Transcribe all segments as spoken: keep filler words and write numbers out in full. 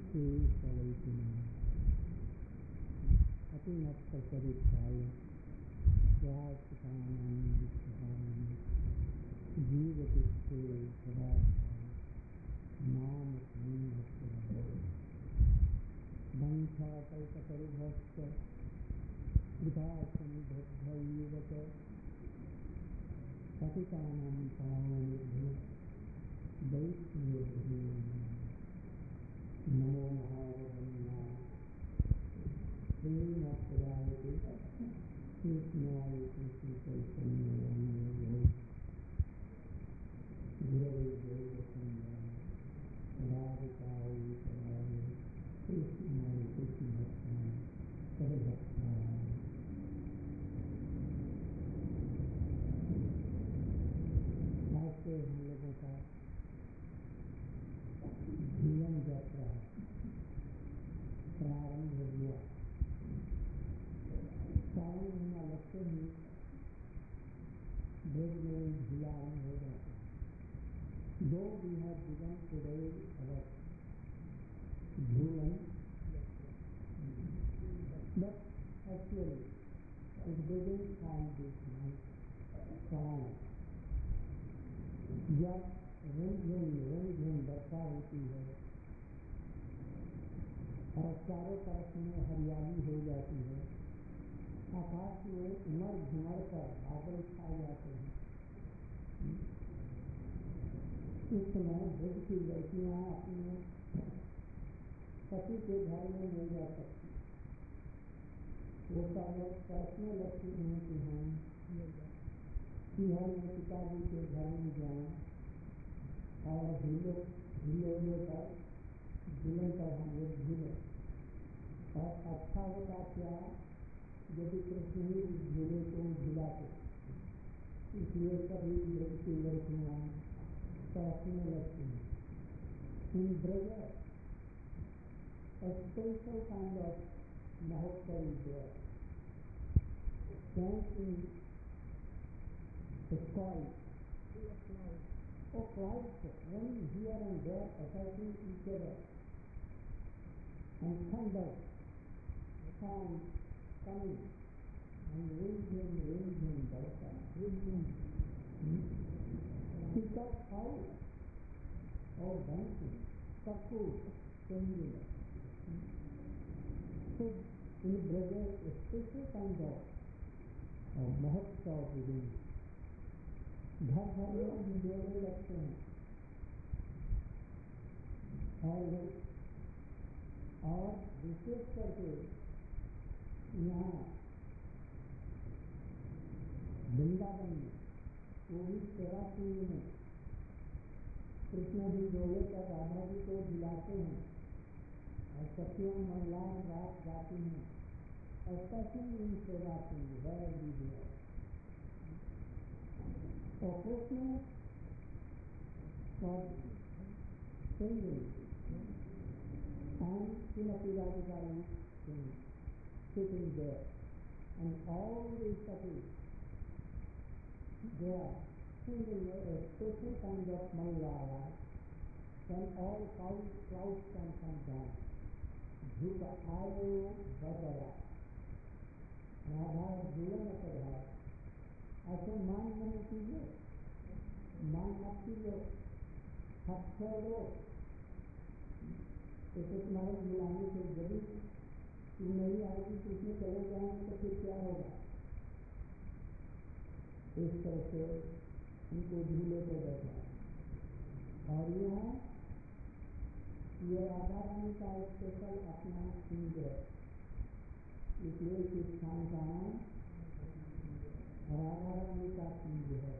से सवैतुना अतिमत्तरिक्षाय स्वास्थानंदिक्षाय जीवतिष्ठे सदा नाम संवत्सराय वंशाकल्पतरुभश्च कृतासमुद्धैवच पतितानां पावनेभ्यो वैष्णवेभ्यो नमो महावदन्याय श्रीमत्पदाय कृष्णाय कृष्णचैतन्याय गुरवे दैवतन्याय राधिकाय पदाय कृष्णाय कृष्णभक्ताय तद्भक्ताय। आज से हम लोगों का जीवन यात्रा प्रारंभ हो गया। सावन महीना लगते ही वेद में झूला आरंभ हो जाता है। Though we have begun today our Jhulan, but actually it begins from this month Sawan. जब रिमझिम रिमझिम वर्षा होती है और चारों तरफ में हरियाली हो जाती है, आकाश में उमड़ घुमड़ कर बादल छा जाते हैं, उस समय ब्रज की लड़कियां अपने पति के घर में नहीं जा सकती। वो सब लोग तड़पने लगती हैं कि हम शिहर में पिताजी के घर में जाएं और झूले झूले लेकर झूलन पर हम लोग झूले। और अच्छा होता क्या यदि कृष्ण ही इस झूले को झूलाते। इसलिए सभी ब्रज की लड़कियां तड़पने लगती हैं। इन Braj a special kind of mahotsav is there. Stands in the sky of clouds running here and there, attacking each other, and thunder sound coming, and raging, raging, barka, raging. Peacock howl or dancing, cuckoo singing. So in Braj a special kind of mahotsav begins. घर घर में जोड़े लगते हैं और और विशेष करके यहाँ वृंदावन में वो भी सेवा कुंज में कृष्ण जी जोड़े कर राधा जी को दिलाते हैं और सत्यों महिलाएं रात गाती हैं। स्पेशली इन सेवा कुंज वह भी है। और Krishna was singing and Srimati Radhika is sitting there, and all the satis they are singing a special kind of Mangalaya. Then all clouds clouds can come down. Dhuka ayo bajaya Radha Dhulan Padhaya. ऐसे मान मन कीजिए, मान मत कीजिए, हक छोड़ दो। तो तुम्हारे बुलाने से यदि तू नहीं आएगी तो उसमें चले जाएंगे तो फिर क्या होगा। इस तरह से उनको झूले पर बैठा। और यह ये राधा रानी का स्पेशल अपना कुंज है, इसलिए इस स्थान का नाम राधा रानी का कुंज है।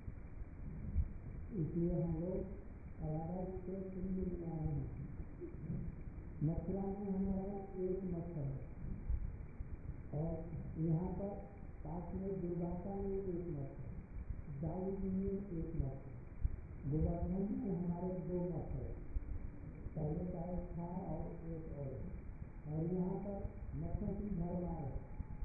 इसलिए हम लोग राधा जी के कुंज में आए हैं। मथुरा में हमारा एक मठ है और यहाँ पर पास में दुर्गाता में एक मठ है, दाऊद में एक मठ है, गोवर्धन में हमारे दो मठ है। पहले का एक था और एक और है। और यहाँ पर मठों की भरमार है।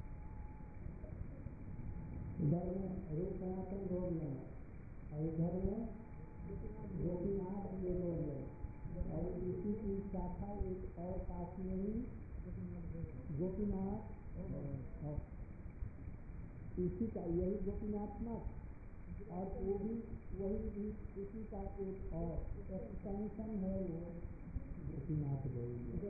इधर में रूप सनातन रोड में और इधर में गोपीनाथ ये रोड में और इसी की शाखा एक और पास में ही गोपीनाथ, और इसी का यही गोपीनाथ मठ, और वो भी वही भी इसी का एक और एक्सटेंशन है, वो गोपीनाथ गई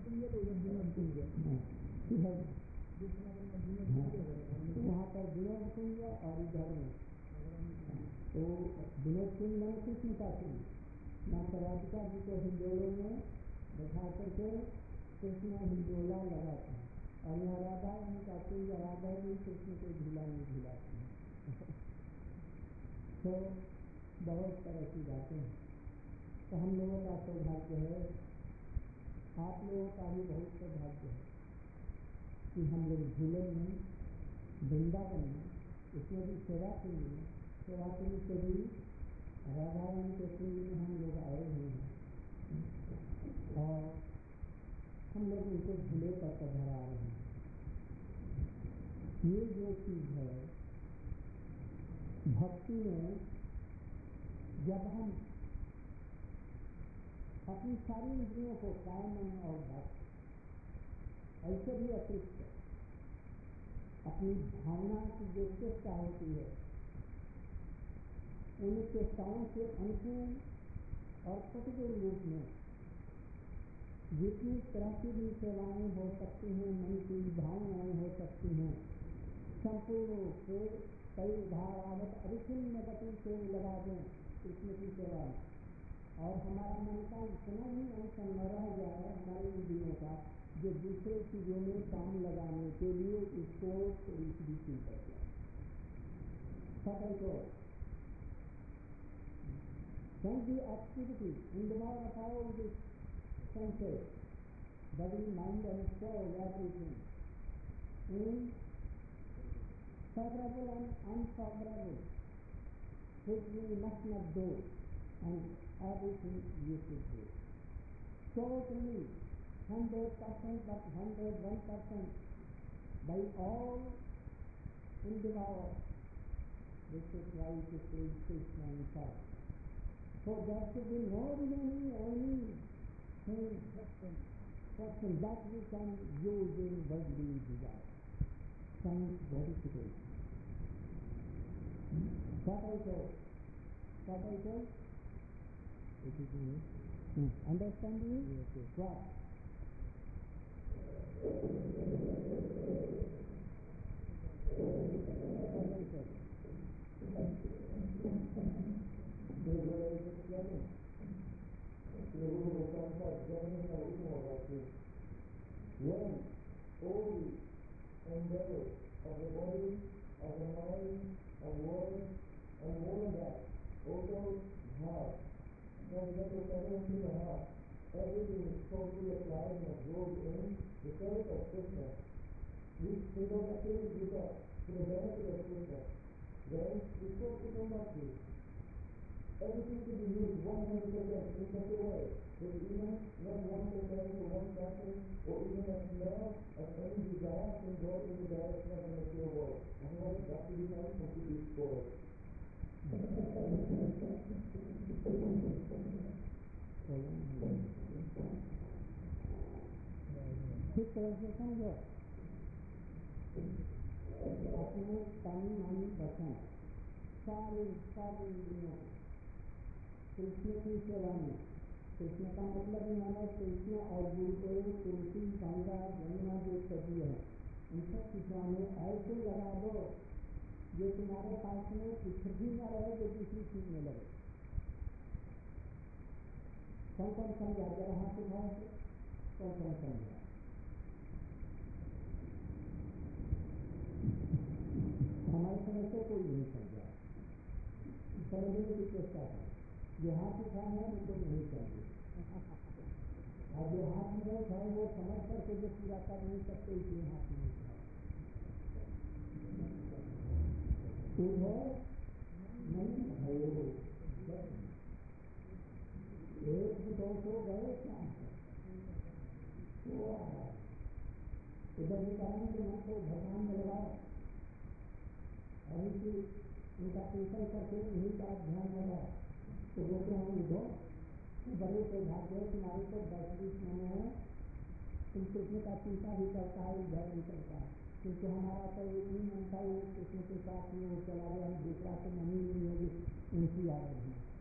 वहाँ पर विनोद कुंज और इधर में तो विनोद कुंज में कृष्ण का कुंज, माँ राधिका जी को हिंडोलों में बैठा करके कृष्ण हिंडोला लगाते हैं, और यहाँ राधा रानी का कुंज, राधा जी कृष्ण को झूला में झूलाते हैं। तो बहुत तरह की बातें हैं। तो हम लोगों का सौभाग्य है, आप लोगों का भी बहुत सौभाग्य है कि हम लोग झूले में, वृंदावन में, इसमें भी सेवा के लिए, सेवा के लिए से भी राधा रानी के कुंज में हम लोग आए हुए हैं, और हम लोग उनको झूले पर पधरा रहे हैं। ये जो चीज़ है भक्ति में, जब हम अपनी सारी इंद्रियों को कायम और भक्त, ऐसे भी अतिरिक्त अपनी भावना की जो चेष्टा होती है, उन चेष्टाओं के अनुकूल और प्रतिकूल रूप में जितनी तरह की भी सेवाएं हो सकती हैं, मन की भावनाएं हो सकती हैं, संपूर्ण रूप से कई धारावत अविच्छिन्न गति से लगा दें कृष्ण की सेवा में, और हमारा मन का इतना ही अंश न रह जाए हमारे इंद्रियों का, जो दूसरे चीजों में काम लगाने के लिए इसको थोड़ी सी चिंता किया तो can be activity in the mind of all these senses, body, mind and soul, everything, in favorable and unfavorable, which we must not do, and everything you should do. Totally, hundred percent, but hundred one percent, by all endeavor, this is why it is called Krishna himself. So there should be no remaining any thing, question that we can use in worldly desire. Science verification. What I told? What I told? It is me. Hmm. Understand you? Yes, yes. What? What I told? When all the endeavors of the body, of the mind, of words, and more than that, also heart, when we get to settle into the heart, everything is totally applied and absorbed in the service of Krishna. We think of activities do that to the benefit of Krishna. Then we spoke to Bhakti. Everything should be used one hundred percent in such a way that even not one percent or one fraction or even a smell of any desire can go in the direction of the material world. Otherwise, Bhakti becomes completely spoiled. ठीक तरह से समझो, अपने तन मन वचन सारे सारे इंद्रियों कृष्ण की सेवा में, कृष्ण का मतलब माना कृष्ण और गुरुदेव, तुलसी, गंगा, यमुना जो सभी है, इन सब चीजों में ऐसे लगा दो जो तुम्हारे पास में कुछ भी न रहे, जो दूसरी चीज में लगे। कौन कौन समझा जरा हाथ उठाओ, कौन कौन समझा? हमारे समय से कोई नहीं समझा, समझने की चेष्टा है। जो हाथ उठाए हैं उनको नहीं समझे, और जो हाथ में है वो समझ करके जो पूरा कर नहीं सकते, इसलिए हाथ नहीं उठाए। उधर नहीं भयो, एक दो सौ गए क्या उधर निकालने के मन को भगवान में लगाओ, और इनकी उनका चिंतन करके उन्हीं का ध्यान लगाओ, तो वो क्या हम उधो बड़े सौभाग्य है तुम्हारे को दस बीस महीने है, तुम कृष्ण का चिंता भी करता है, इधर भी करता है, क्योंकि हमारा तो एक ही मन था वो कृष्ण के साथ में वो चला गया, हम दूसरा तो नहीं नहीं होगी उनकी आ रही है।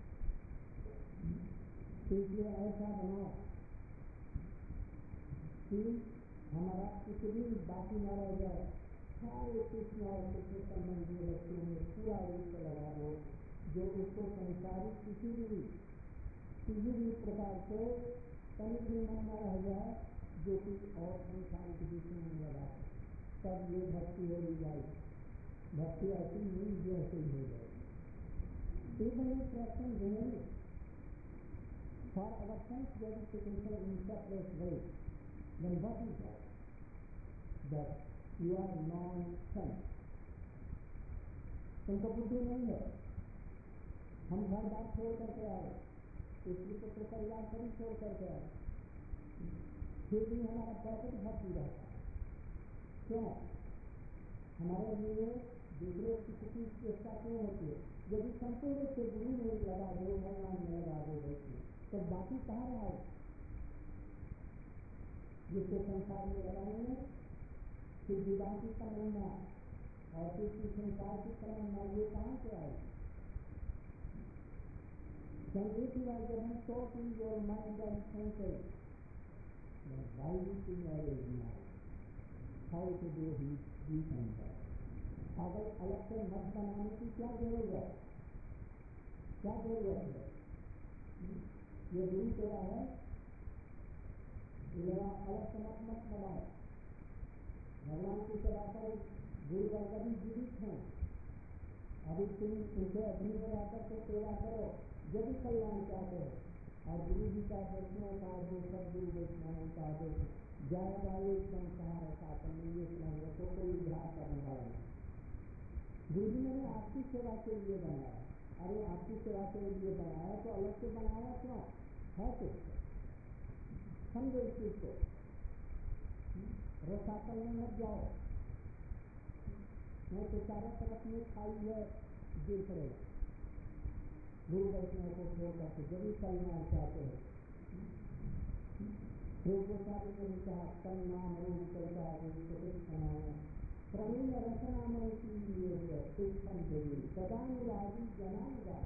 तो इसलिए ऐसा बनाओ कि हमारा कुछ भी बाकी न रह जाए, सारे कृष्ण और कृष्ण संबंधी वस्तुओं में पूरा रूप लगा दो, जो उसको संसारिक किसी भी किसी भी प्रकार से तनिक भी मन न रह जाए जो कुछ और संसारिक विषयों में लगा है, तब ये भक्ति हो जाएगी। भक्ति ऐसी नहीं जो ऐसे ही हो जाएगी। Even if person really for our sense gratification in separate ways, then what is that? That you are non-sense. तुमको बुद्धि नहीं है, हम घर बार छोड़ करके आए, इसलिए तो परिवार सभी छोड़ करके आए, फिर भी हमारा पॉकेट भर्ती रहता है। क्यों? हमारे लिए दूसरे किसी चीज की चेष्टा क्यों होती है? यदि संपूर्ण से गुरु में लगा दो, भगवान में लगा दो बैठे, तो बाकी कहाँ रहा? जिसको संसार में लगाएंगे फिर विवाह की तमन्ना और फिर की संसार की तमन्ना, ये कहाँ से आएगी? Then if you are given totally your mind and senses, then why you think always now? How to do this, this and that? अगर अलग से मत बनाने की क्या जरूरत? क्या जरूरत है? ये गुरु तेरा है, इलेवा अलग से मत मत बनाओ। भगवान की सेवा करो, गुरु का कभी जीवित हैं, अभी तुम उनसे अपनी आकर के सेवा करो यदि कल्याण चाहते हो, और गुरु जी का दर्शनों का जो सब गुरु वैष्णवों का जो जाएगा एक संसार शासन में ये समझ रखो कोई उद्धार करने वाला नहीं। गुरु जी ने आपकी सेवा के लिए बनाया, अरे आपकी सेवा के लिए बनाया तो अलग से बनाया क्यों है? कुछ समझो इस चीज को, रसातल में मत जाओ, नहीं तो चारों तरफ में खाई है गिर पड़ेगा। गुरु वैष्णव को छोड़ करके जरूर कल्याण चाहते हैं। गोस्वामी ने भी कहा तन नाम रूप करता प्रवीण रचनामय की सदानुरागी जनानुराग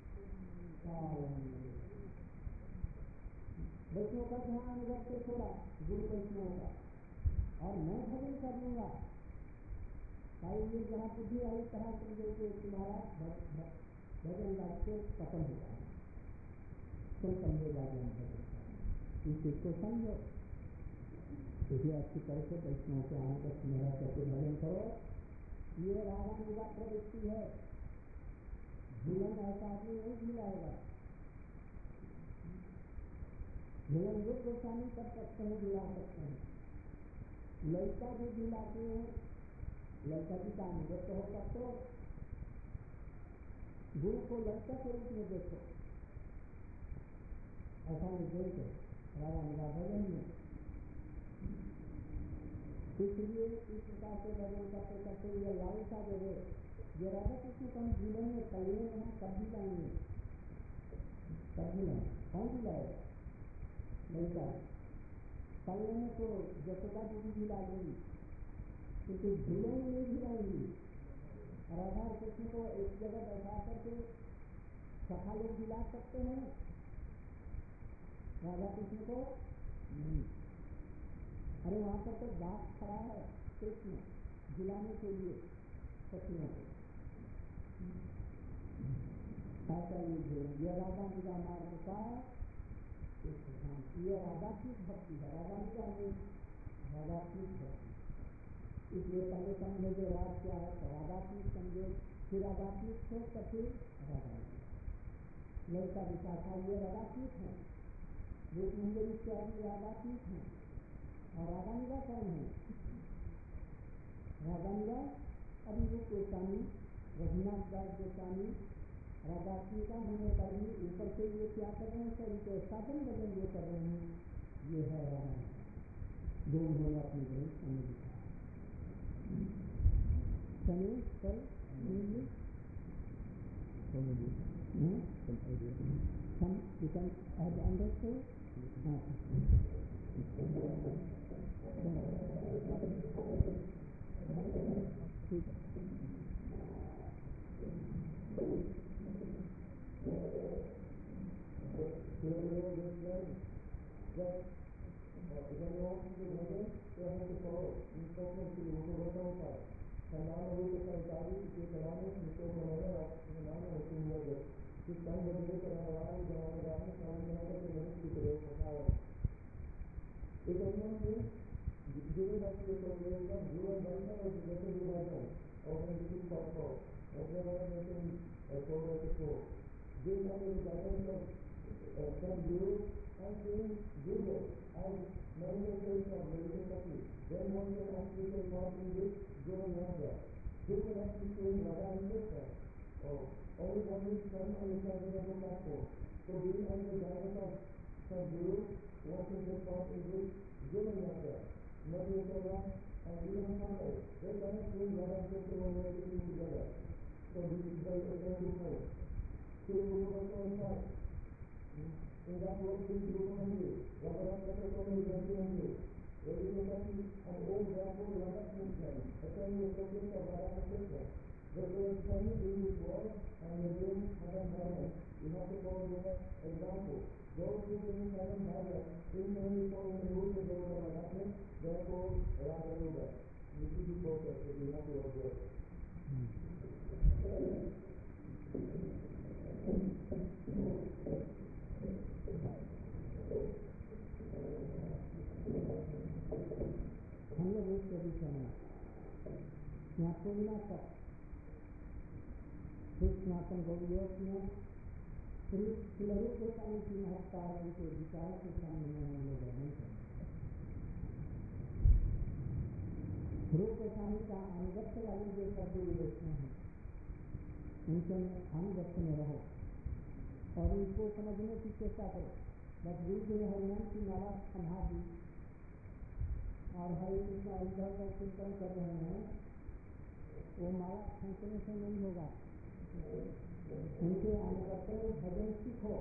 वैष्णव का ध्यान रखते छोड़ा गुरु वैष्णव का, और मैं भजन कर लूंगा भाई, ये जहाँ बुद्धि आई कहाँ समझो कि तुम्हारा भजन वाक्य खत्म हो जाए, तुम समझेगा कि हम भजन करें, इस चीज को समझो। इसे अच्छी तरह से वैष्णव के आने का स्मरण करके भजन करो। ये रागानुगा प्रवृत्ति है, जीवन ऐसा आदमी नहीं झिलाएगा। जीवन जो गोस्वामी कर सकते हैं झिला सकते हैं, ललिता भी झिलाते हैं, ललिता जी का अनुगत होगा तो गुरु को ललिता के रूप में देखो, ऐसा निर्देश है रागानुगा भजन में। इसलिए इस प्रकार से भजन करते करते ये लालसा जो है, ये राधा कृष्ण को हम झूलेंगे, कलिए में हम कब भी लाएंगे, कब भी लाएंगे, कौन भी लाएगा? ललिता कलिए में तो जसोदा जी भी ला लेंगी, क्योंकि झूले में नहीं झुलाएंगी। राधा कृष्ण को एक जगह बैठा करके सखा लोग झुला सकते हैं, राधा कृष्ण को नहीं। अरे वहां पर तो दास खड़ा है कृष्ण झुलाने के लिए सखियों को, ऐसा ये राधा निगा मार्ग का ये राधात्मिक भक्ति है, राधा निगा में राधात्मिक भक्ति। इसलिए पहले समझे जो राग क्या है, तो राधात्मिक समझे, फिर राधात्मिक से तो फिर राधा ललिता विशाखा ये राधात्मिक है, रूप मंदिर इत्यादि राधात्मिक है। और राधानिगा कौन है? राधानिगा अभी रूप गोस्वामी, रघुनाथ दास गोस्वामी राधात्मिका होने पर भी ऊपर से ये क्या कर रहे हैं, सभी को साधन भजन जो कर रहे हैं, ये है राधानिगा जो उन्होंने अपने ग्रंथ में लिखा। चलिए कल मिलेंगे, You can add underscore. हाँ ठीक है. हम लोग एक पोजिशन में यहाँ पूर्णा तक कृष्णापन गौरियों सुलभ गोस्वामी की महत्ता उनके विचार के सामने में हम लोग नहीं करते. रूप गोस्वामी का अनुगत्य वाले जो शब्द विवेचना है उनके अनुगत्य में रहो और उनको समझने की चेष्टा करो. बस गुरु जी ने हरिनाम की माला संभा दी और हरे कृष्णा इधर उधर चिंतन कर रहे हैं, वो माला फेंकने से नहीं होगा. उनके अनुगत्य में भजन सीखो,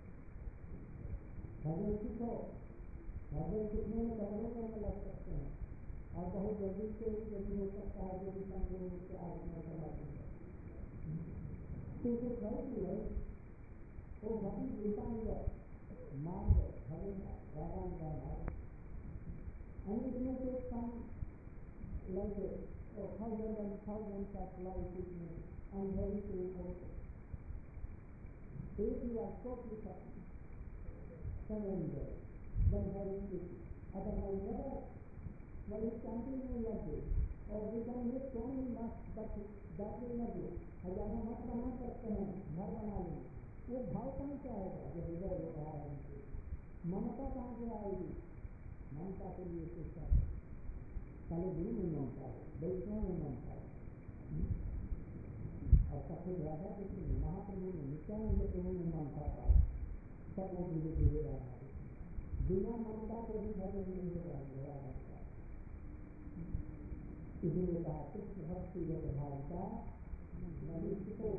भजन सीखो. भजन सीखने में भजनों में लग सकते हैं और बहुत जल्दी से यदि हो सकता है यदि संपूर्ण रूप से आज में समझ क्योंकि खड़ी है वो भक्ति गीतांग मार्ग भजन का रागान का मार्ग. And it may take some like a oh, thousands and thousands of life with me and very soon also. If you are so prepared, surrender, then very quickly. Otherwise never, well it continue like this. Or we can make so many masks but that will not do. हजारों मत बना सकते हैं, घर बना लें. वो भाव कहाँ से आएगा जो हृदय हो रहा है उनसे? ममता कहाँ से आएगी? ममता के लिए चेष्टा है. पहले गुरु में ममता है, वैष्णव में ममता है और सबसे ज्यादा कृष्ण महाप्रभु ने नित्यानंद प्रभु में ममता पाई. सब वो धीरे धीरे राधा बिना ममता के भी भजन नहीं होगा. राधा का इसलिए कहा कृष्ण भक्ति जब भावता नवीको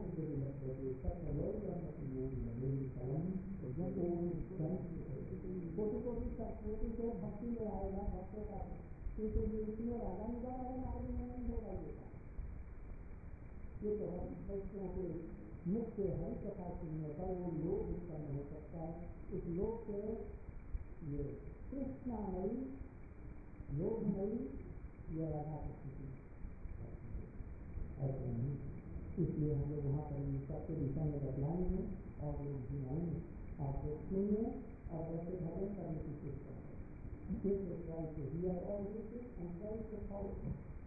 कोटि कोटि कोटि से भक्ति में आएगा भक्तों का, क्योंकि इसमें राधा निगा वाला मार्ग में नहीं होगा. ये तो वैष्णव के मुख्य हरि कथा सुनने पर वो लोग उत्पन्न हो सकता है. इस लोग से ये कृष्णा नहीं लोग नहीं ये राधा की स्थिति ऐसा नहीं. इसलिए हम लोग वहाँ पर सबके दिशा में बदलाएंगे और लोग जिलाएंगे आप सुनेंगे और वैसे भजन करने की चेष्टा करें. This is try to hear all this and try to follow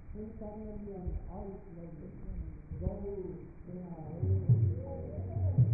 internally and outwardly. Go,